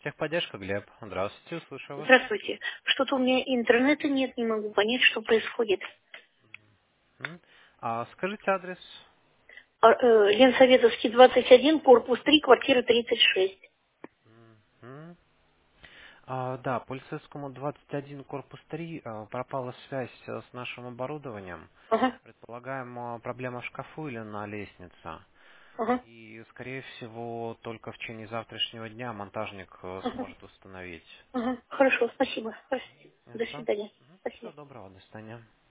Техподдержка, Глеб. Здравствуйте, слушаю вас. Здравствуйте. Что-то у меня интернета нет, не могу понять, что происходит. Скажите адрес. Ленсоветовский, 21, корпус 3, квартира 36. М. Да, по Лисецкому 21, корпус 3 пропала связь с нашим оборудованием. Ага, Предполагаем, проблема в шкафу или на лестнице. ага, И, скорее всего, только в течение завтрашнего дня монтажник ага, сможет установить. ага. Хорошо, спасибо. До Ясно? свидания. Всего Спасибо. доброго, до свидания.